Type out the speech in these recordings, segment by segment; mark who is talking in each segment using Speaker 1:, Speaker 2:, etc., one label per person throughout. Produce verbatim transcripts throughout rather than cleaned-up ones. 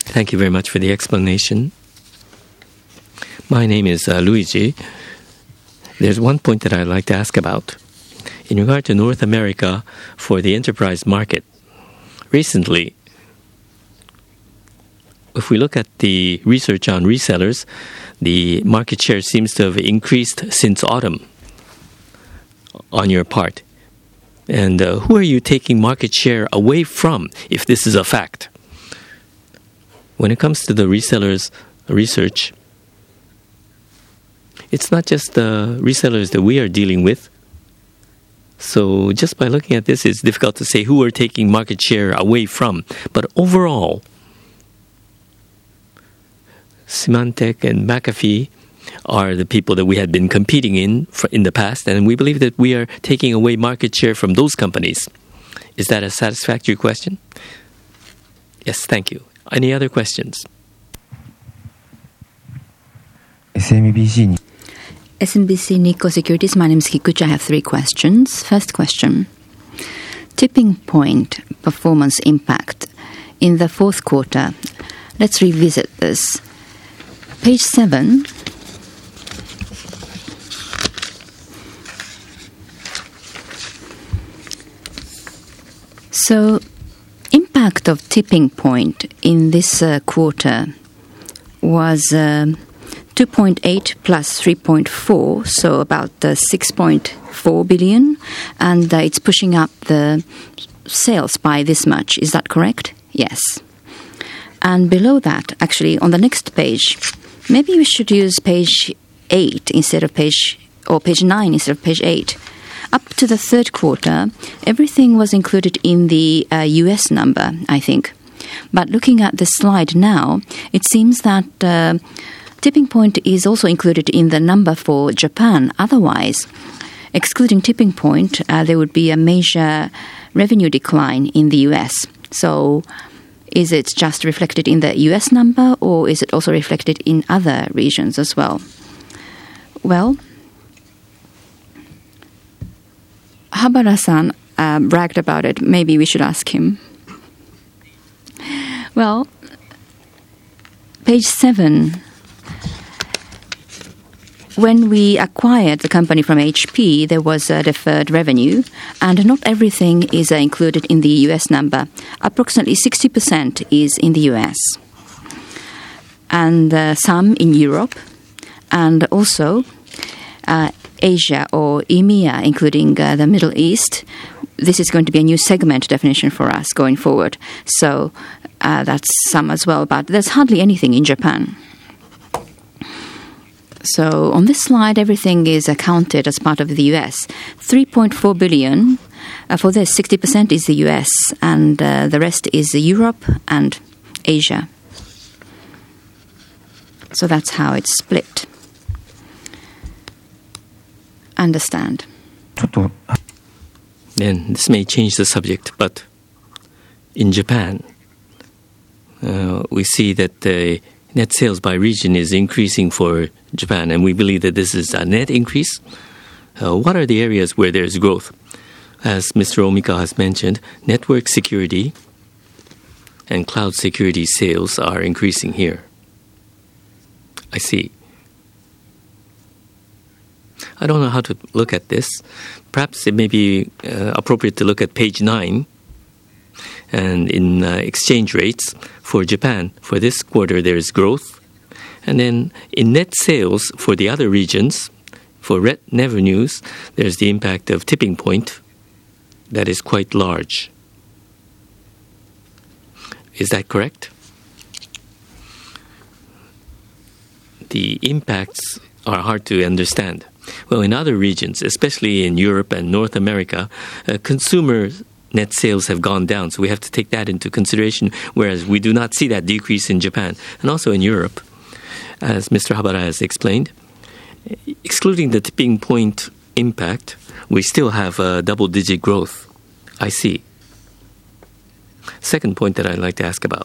Speaker 1: Thank you very much for the explanation. My name is uh, Luigi. There's one point that I'd like to ask about. In regard to North America for the enterprise market, recently, if we look at the research on resellers, the market share seems to have increased since autumn on your part. And uh, who are you taking market share away from, if this is a fact? When it comes to the resellers research, it's not just the resellers that we are dealing with. So just by looking at this, it's difficult to say who we're taking market share away from. But overall, Symantec and McAfee are the people that we had been competing in for, in the past, and we believe that we are taking away market share from those companies. Is that a satisfactory question? Yes, thank you. Any other questions?
Speaker 2: S M B C
Speaker 3: S M B C Nikko Securities, my name is Kikuchi. I have three questions. First question. Tipping point performance impact in the fourth quarter. Let's revisit this. Page seven. So, impact of tipping point in this uh, quarter was uh, two point eight plus three point four, so about uh, six point four billion, and uh, it's pushing up the sales by this much. Is that correct? Yes. And below that, actually, on the next page, maybe we should use page eight instead of page, or page nine instead of page eight. Up to the third quarter, everything was included in the uh, U S number, I think. But looking at this slide now, it seems that uh, tipping point is also included in the number for Japan. Otherwise, excluding tipping point, uh, there would be a major revenue decline in the U S. So is it just reflected in the U S number, or is it also reflected in other regions as well? Well, Habara-san uh, bragged about it. Maybe we should ask him. Well, page seven. When we acquired the company from H P, there was a deferred revenue, and not everything is uh, included in the U S number. Approximately sixty percent is in the U S, and uh, some in Europe, and also uh, Asia or E M E A, including uh, the Middle East. This is going to be a new segment definition for us going forward. So uh, that's some as well, but there's hardly anything in Japan. So on this slide, everything is accounted as part of the U S. three point four billion. Uh, for this, sixty percent is the U S, and uh, the rest is Europe and Asia. So that's how it's split. Understand.
Speaker 1: Then this may change the subject, but in Japan, uh, we see that the net sales by region is increasing for Japan, and we believe that this is a net increase. Uh, what are the areas where there's growth? As Mister Omika has mentioned, network security and cloud security sales are increasing here. I see. I don't know how to look at this. Perhaps it may be uh, appropriate to look at page nine. And in uh, exchange rates for Japan, for this quarter, there is growth. And then in net sales for the other regions, for net revenues, there's the impact of tipping point that is quite large. Is that correct? The impacts are hard to understand. Well, in other regions, especially in Europe and North America, uh, consumer net sales have gone down, so we have to take that into consideration, whereas we do not see that decrease in Japan. And also in Europe, as Mister Habara has explained, excluding the tipping point impact, we still have a double-digit growth. I see. Second point that I'd like to ask about.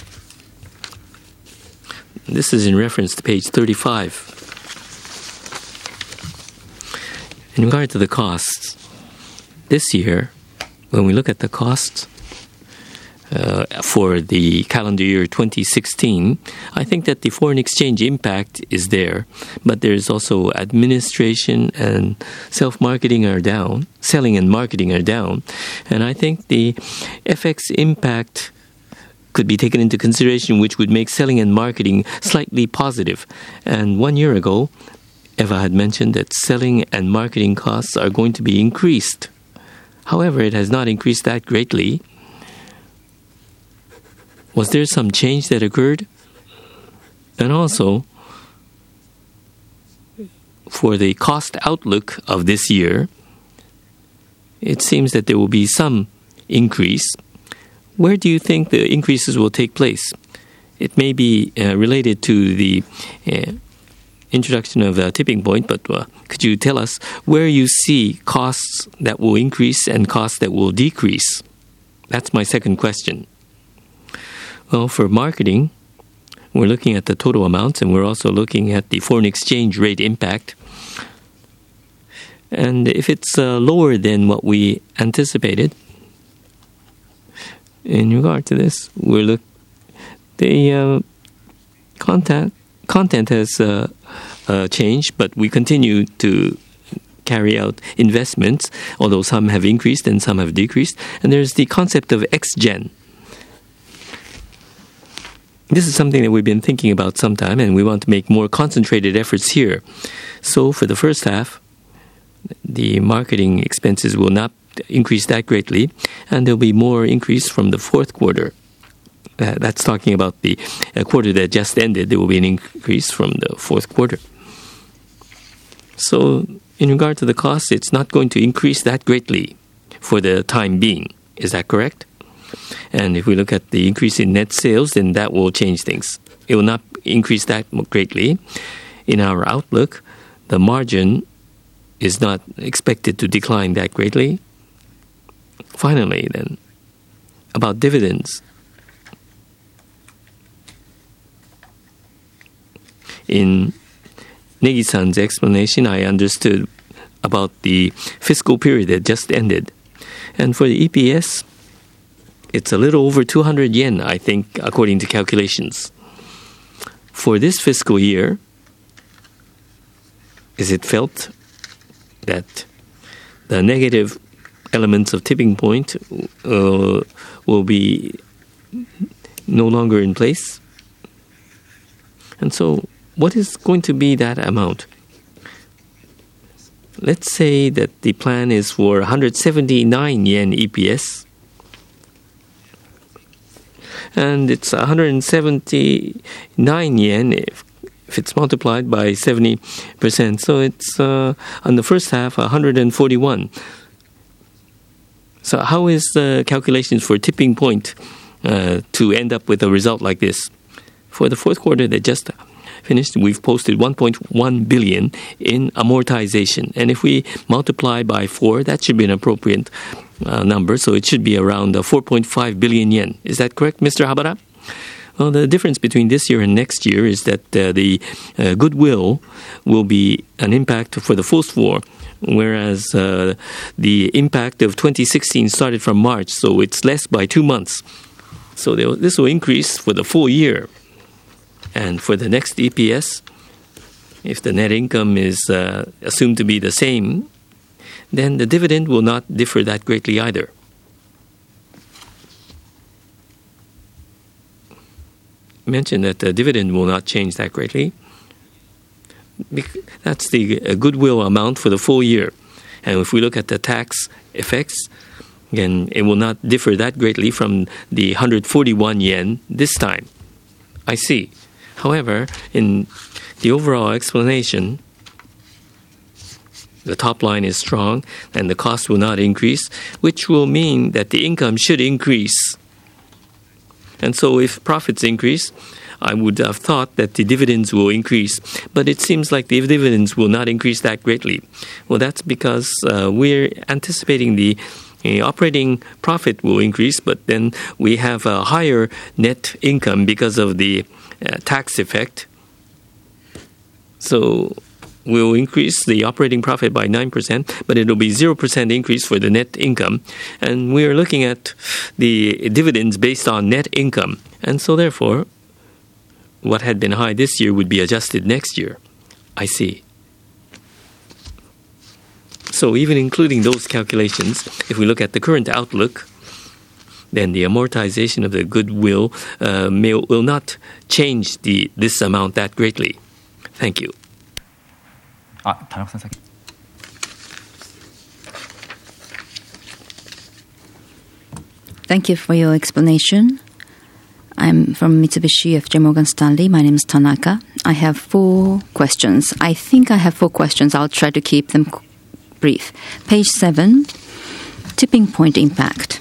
Speaker 1: This is in reference to page thirty-five. In regard to the costs, this year, when we look at the costs, uh, for the calendar year twenty sixteen, I think that the foreign exchange impact is there, but there's also administration and self-marketing are down, selling and marketing are down, and I think the F X impact could be taken into consideration, which would make selling and marketing slightly positive. And one year ago, Eva had mentioned that selling and marketing costs are going to be increased. However, it has not increased that greatly. Was there some change that occurred? And also, for the cost outlook of this year, it seems that there will be some increase. Where do you think the increases will take place? It may be uh, related to the uh, introduction of a tipping point, but uh, could you tell us where you see costs that will increase and costs that will decrease? That's my second question. Well, for marketing, we're looking at the total amounts, and we're also looking at the foreign exchange rate impact. And if it's uh, lower than what we anticipated, in regard to this, we look the uh, content content has uh, uh, changed, but we continue to carry out investments, although some have increased and some have decreased. And there's the concept of X-Gen. This is something that we've been thinking about some time, and we want to make more concentrated efforts here. So for the first half, the marketing expenses will not increase that greatly, and there'll be more increase from the fourth quarter. Uh, that's talking about the uh, quarter that just ended. There will be an increase from the fourth quarter. So in regard to the cost, it's not going to increase that greatly for the time being. Is that correct? And if we look at the increase in net sales, then that will change things. It will not increase that greatly. In our outlook, the margin is not expected to decline that greatly. Finally, then, about dividends. In Negi-san's explanation, I understood about the fiscal period that just ended. And for the E P S, it's a little over two hundred yen, I think, according to calculations. For this fiscal year, is it felt that the negative elements of tipping point uh, will be no longer in place? And so, what is going to be that amount? Let's say that the plan is for one hundred seventy-nine yen E P S, and it's one hundred seventy-nine yen if, if it's multiplied by seventy percent. So it's, uh, on the first half, one hundred forty-one. So how is the calculations for tipping point uh, to end up with a result like this? For the fourth quarter that just finished, we've posted one point one billion in amortization. And if we multiply by four, that should be an appropriate uh, number. So it should be around uh, four point five billion yen. Is that correct, Mister Habara? Well, the difference between this year and next year is that uh, the uh, goodwill will be an impact for the first four, whereas uh, the impact of twenty sixteen started from March, so it's less by two months. So this will increase for the full year. And for the next E P S, if the net income is uh, assumed to be the same, then the dividend will not differ that greatly either. I mentioned that the dividend will not change that greatly. That's the uh, goodwill amount for the full year. And if we look at the tax effects, again, it will not differ that greatly from the one hundred forty-one yen this time. I see. However, in the overall explanation, the top line is strong and the cost will not increase, which will mean that the income should increase. And so if profits increase, I would have thought that the dividends will increase, but it seems like the dividends will not increase that greatly. Well, that's because uh, we're anticipating the uh, operating profit will increase, but then we have a higher net income because of the uh, tax effect. So will increase the operating profit by nine percent, but it will be zero percent increase for the net income. And we are looking at the dividends based on net income. And so therefore, what had been high this year would be adjusted next year. I see. So even including those calculations, if we look at the current outlook, then the amortization of the goodwill uh, may, will not change the this amount that greatly. Thank you.
Speaker 2: あ、田中さん先。
Speaker 3: Thank you for your explanation. I'm from Mitsubishi F J Morgan Stanley. My name is Tanaka. I have four questions. I think I have four questions. I'll try to keep them brief. Page seven, tipping point impact.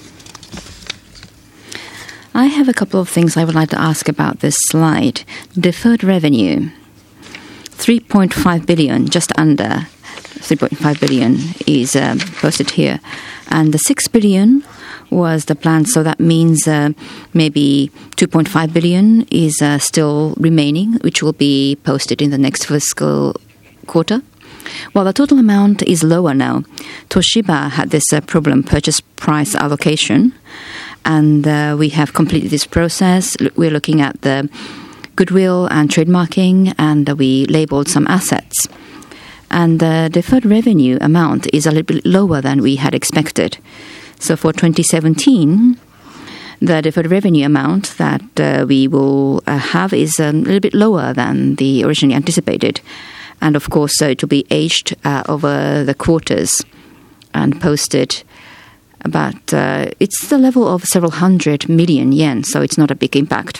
Speaker 3: I have a couple of things I would like to ask about this slide. Deferred revenue, three point five billion, just under three point five billion is uh, posted here. And the six billion was the plan, so that means uh, maybe two point five billion is uh, still remaining, which will be posted in the next fiscal quarter. Well, the total amount is lower now. Toshiba had this uh, problem, purchase price allocation, and uh, we have completed this process. We're looking at the goodwill and trademarking, and uh, we labeled some assets. And the deferred revenue amount is a little bit lower than we had expected. So for twenty seventeen, the deferred revenue amount that uh, we will uh, have is um, a little bit lower than the originally anticipated. And of course, uh, it will be aged uh, over the quarters and posted. But uh, it's the level of several hundred million yen, so it's not a big impact.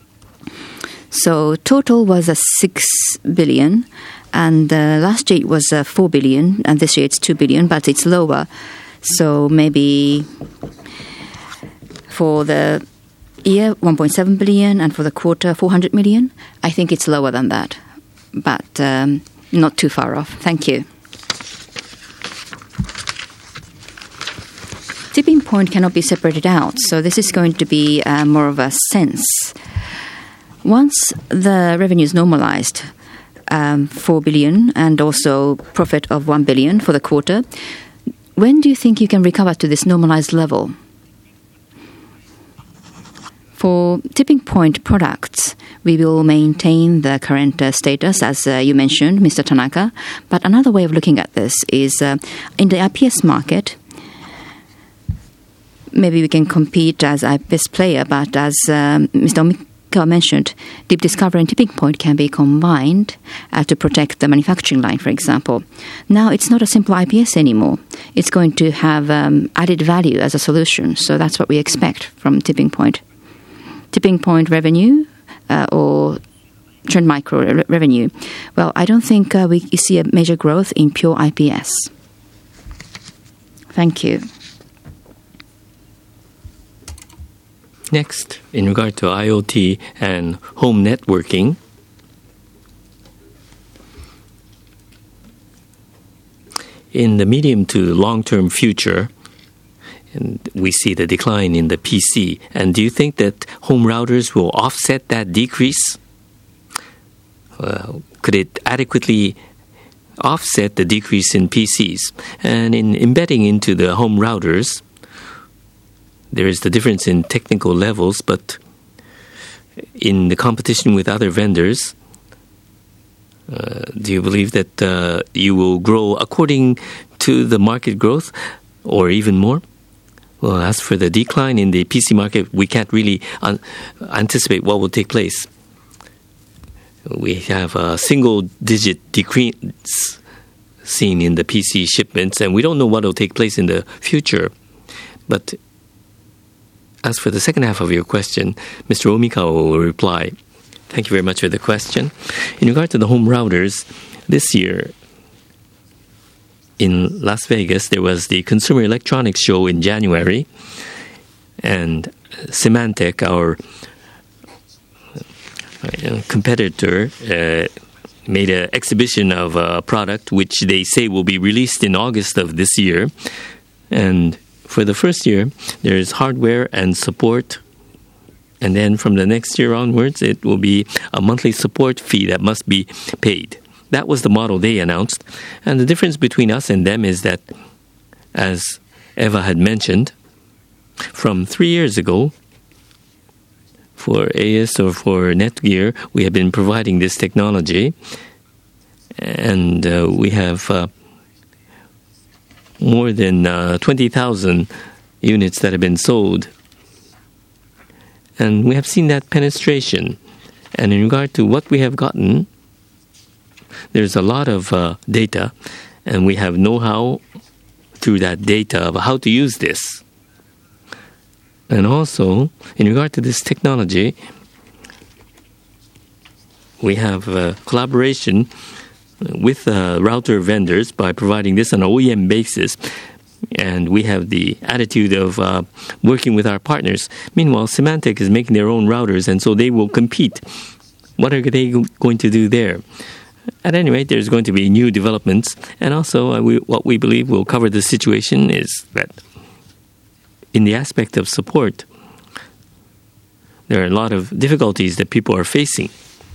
Speaker 3: So total was a six billion, and uh, last year it was uh, four billion, and this year it's two billion, but it's lower. So maybe for the year, one point seven billion, and for the quarter, four hundred million. I think it's lower than that, but um, not too far off. Thank you. Tipping point cannot be separated out, so this is going to be uh, more of a sense. Once the revenue is normalized, um, four billion, and also profit of one billion for the quarter, when do you think you can recover to this normalized level? For tipping point products, we will maintain the current uh, status, as uh, you mentioned, Mister Tanaka. But another way of looking at this is uh, in the I P S market, maybe we can compete as I P S player, but as um, Mister Omikawa mentioned, Deep Discovery and Tipping Point can be combined uh, to protect the manufacturing line, for example. Now it's not a simple I P S anymore. It's going to have um, added value as a solution. So that's what we expect from Tipping Point. Tipping Point revenue uh, or Trend Micro re- revenue. Well, I don't think uh, we see a major growth in pure I P S. Thank you.
Speaker 1: Next, in regard to IoT and home networking, in the medium to long-term future, and we see the decline in the P C. And do you think that home routers will offset that decrease? Uh, could it adequately offset the decrease in P Cs? And in embedding into the home routers, there is the difference in technical levels, but in the competition with other vendors, uh, do you believe that uh, you will grow according to the market growth or even more? Well, as for the decline in the P C market, we can't really un- anticipate what will take place. We have a single-digit decrease seen in the P C shipments, and we don't know what will take place in the future. But as for the second half of your question, Mister Omikawa will reply. Thank you very much for the question. In regard to the home routers, this year in Las Vegas, there was the Consumer Electronics Show in January, and Symantec, our competitor, uh, made an exhibition of a product which they say will be released in August of this year. And for the first year, there is hardware and support. And then from the next year onwards, it will be a monthly support fee that must be paid. that was the model they announced. And the difference between us and them is that, as Eva had mentioned, from three years ago, for A S or for Netgear, we have been providing this technology, and uh, we have uh, more than uh, twenty thousand units that have been sold. And we have seen that penetration. And in regard to what we have gotten, there's a lot of uh, data, and we have know-how through that data of how to use this. And also, in regard to this technology, we have uh, collaboration with uh, router vendors by providing this on an O E M basis. And we have the attitude of uh, working with our partners. Meanwhile, Symantec is making their own routers, and so they will compete. What are they going to do there? At any rate, there's going to be new developments. And also, uh, we, what we believe will cover the situation is that in the aspect of support, there are a lot of difficulties that people are facing.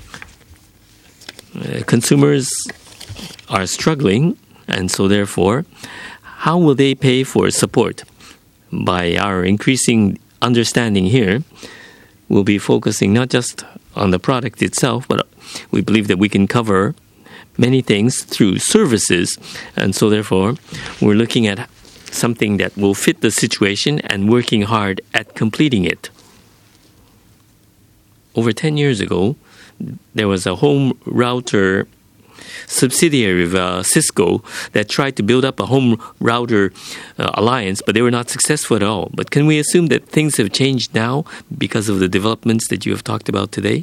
Speaker 1: Uh, consumers are struggling, and so therefore, how will they pay for support? By our increasing understanding here, we'll be focusing not just on the product itself, but we believe that we can cover many things through services. And so therefore, we're looking at something that will fit the situation and working hard at completing it. Over ten years ago, there was a home router subsidiary of uh, Cisco that tried to build up a home router uh, alliance, but they were not successful at all. But can we assume that things have changed now because of the developments that you have talked about today?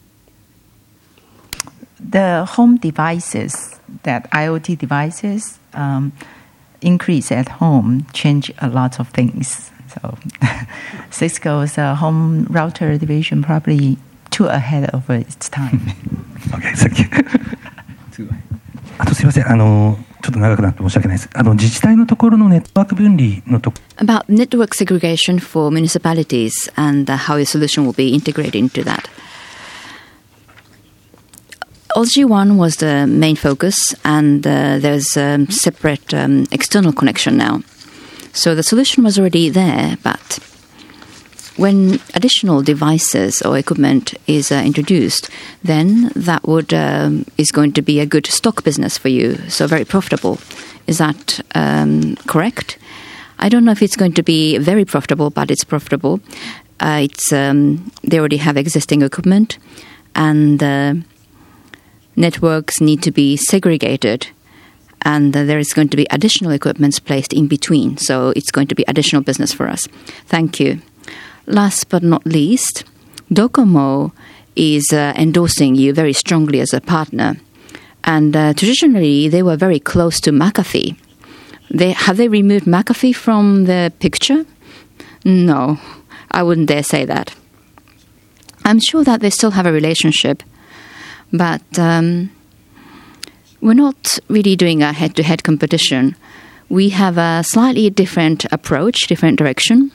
Speaker 4: The home devices, that IoT devices, um, increase at home, change a lot of things. So Cisco's uh, home router division probably too ahead of its time.
Speaker 5: Okay, thank you. あとすいません、あのちょっと長くなって申し訳ないです。あの自治体のところのネットワーク分離のとこ。
Speaker 3: About network segregation for municipalities and uh, how your solution will be integrated into that. O G one was the main focus, and uh, there's a um, separate um, external connection now. So the solution was already there, but when additional devices or equipment is uh, introduced, then that would um, is going to be a good stock business for you, so very profitable. Is that um, correct? I don't know if it's going to be very profitable, but it's profitable. Uh, it's um, they already have existing equipment, and uh, networks need to be segregated, and uh, there is going to be additional equipments placed in between. So it's going to be additional business for us. Thank you. Last but not least, Docomo is uh, endorsing you very strongly as a partner. And uh, traditionally, they were very close to McAfee. They, have they removed McAfee from the picture? No, I wouldn't dare say that. I'm sure that they still have a relationship, but um, we're not really doing a head-to-head competition. We have a slightly different approach, different direction.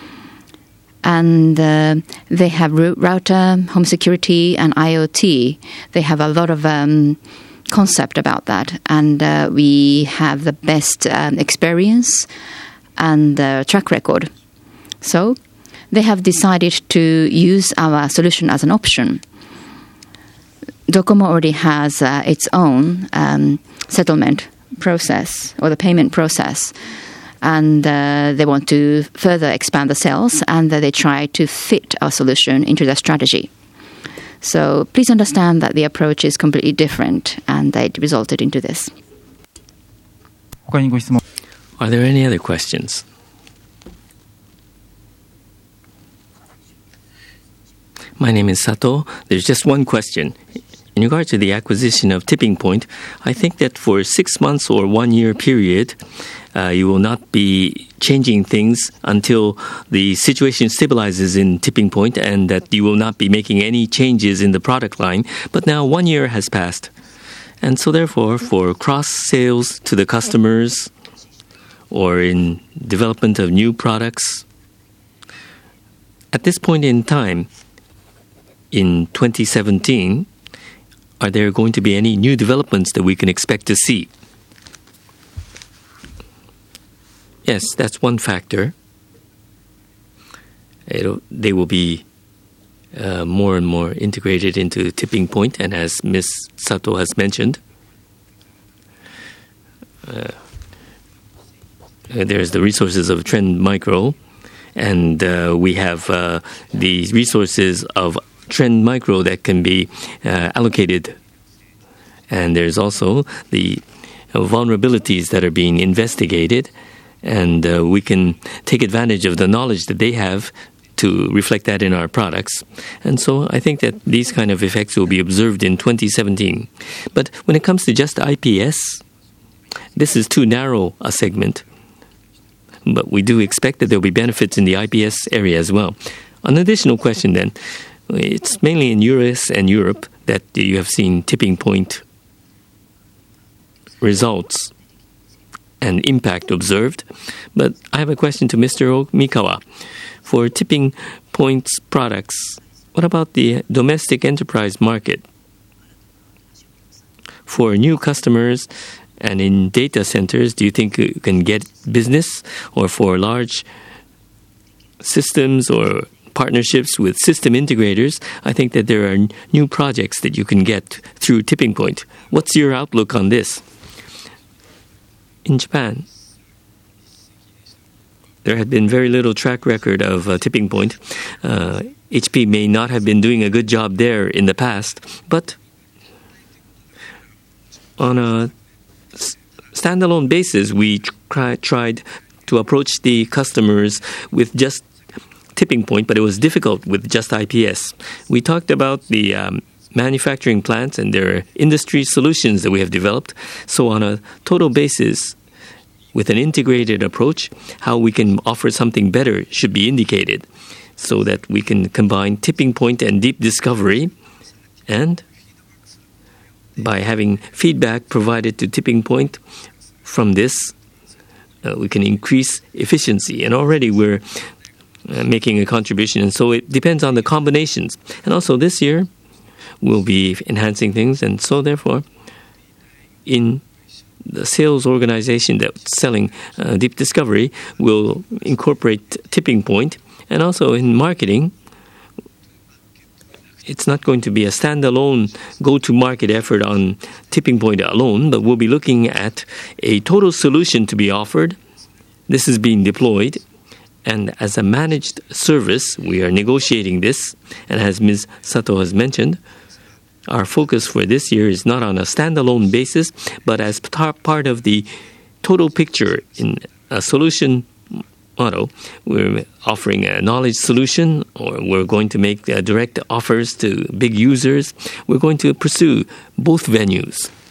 Speaker 3: And uh, they have router, home security, and IoT. They have a lot of um, concept about that. And uh, we have the best um, experience and uh, track record. So they have decided to use our solution as an option. Docomo already has uh, its own um, settlement process or the payment process. And uh, they want to further expand the sales, and uh, they try to fit our solution into their strategy. So please understand that the approach is completely different, and it resulted into this.
Speaker 2: 他にご質問
Speaker 1: Are there any other questions? My name is Sato. There's just one question. In regard to the acquisition of Tipping Point, I think that for six months or one year period, uh, you will not be changing things until the situation stabilizes in Tipping Point, and that you will not be making any changes in the product line. But now one year has passed. And so therefore, for cross-sales to the customers or in development of new products, at this point in time, in twenty seventeen, are there going to be any new developments that we can expect to see? Yes, that's one factor. It'll, they will be uh, more and more integrated into Tipping Point, and as Miz Sato has mentioned, uh, there's the resources of Trend Micro, and uh, we have uh, the resources of Trend Micro that can be uh, allocated. And there's also the uh, vulnerabilities that are being investigated, and uh, we can take advantage of the knowledge that they have to reflect that in our products. And so I think that these kind of effects will be observed in twenty seventeen. But when it comes to just I P S, this is too narrow a segment. But we do expect that there will be benefits in the I P S area as well. An additional question then, it's mainly in U S and Europe that you have seen Tipping Point results and impact observed. But I have a question to Mister Mikawa. For Tipping Point's products, what about the domestic enterprise market? For new customers and in data centers, do you think you can get business? Or for large systems or partnerships with system integrators, I think that there are new projects that you can get through Tipping Point. What's your outlook on this? In Japan, there had been very little track record of uh, Tipping Point. Uh, H P may not have been doing a good job there in the past, but on a standalone basis, we try, tried to approach the customers with just Tipping Point, but it was difficult with just I P S. We talked about the um, manufacturing plants and their industry solutions that we have developed. So on a total basis, with an integrated approach, how we can offer something better should be indicated so that we can combine Tipping Point and deep discovery, and by having feedback provided to Tipping Point from this, uh, we can increase efficiency. And already we're uh, making a contribution, and so it depends on the combinations. And also this year, we'll be enhancing things, and so therefore, in the sales organization that's selling uh, deep discovery will incorporate Tipping Point. And also in marketing, it's not going to be a standalone go-to-market effort on Tipping Point alone, but we'll be looking at a total solution to be offered. This is being deployed. And as a managed service, we are negotiating this. And as Miz Sato has mentioned, our focus for this year is not on a standalone basis, but as part of the total picture in a solution model. We're offering a knowledge solution, or we're going to make uh, direct offers to big users. We're going to pursue both venues.